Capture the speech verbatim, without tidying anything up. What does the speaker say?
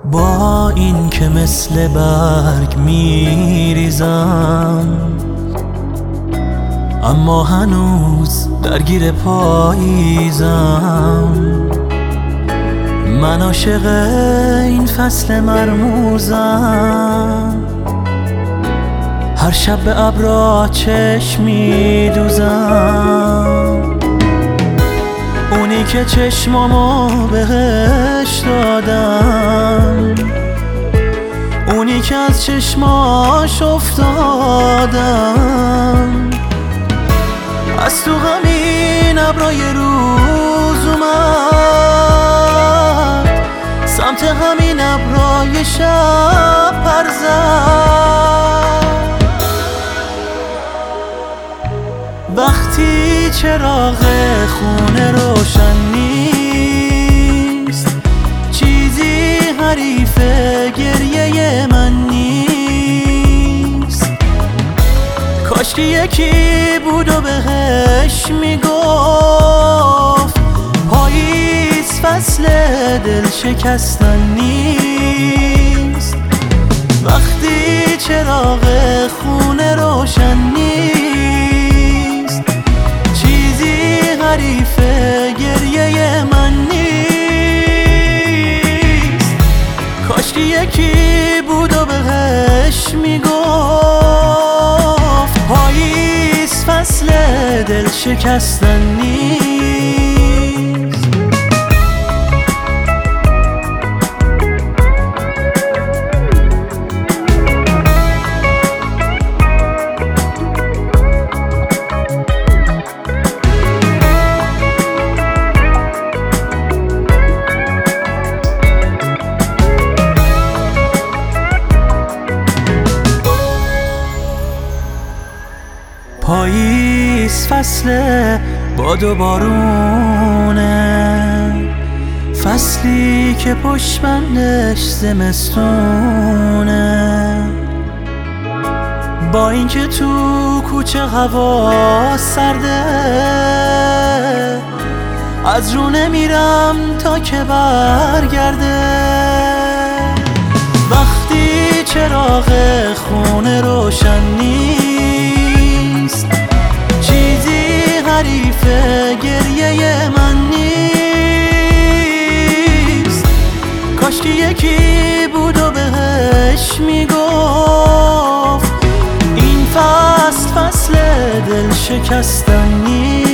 با این که مثل برگ میریزم، اما هنوز درگیر پاییزم. من عاشق این فصل مرموزم، هر شب به ابرا چشم میدوزم. اونی که چشمامو بهش دادم، اونی که از چشماش افتادم، از تو همین ابرای روز اومد، سمت همین ابرای شب پر زد. وقتی چراغ خونه روشن نیست، چیزی حریف گریه من نیست. کاشکی یکی بود و بهش میگفت پاییز فصل دل شکستن نیست. وقتی چراغ خونه روشن نیست، چیزی حریف گریه من نیست. کاشکی یکی بود و بهش میگفت پاییز فصل دل شکستن نیست. پاییز فصل باد و بارونه، فصلی که پشت بندش زمستونه. با اینکه تو کوچه هوا سرده، از رو نمیرم تا که برگرده. وقتی چراغ خونه روشن نیست، چیزی حریف گریه من نیست. کاشکی یکی بود و بهش میگفت این فصل فصل دل شکستن نیست.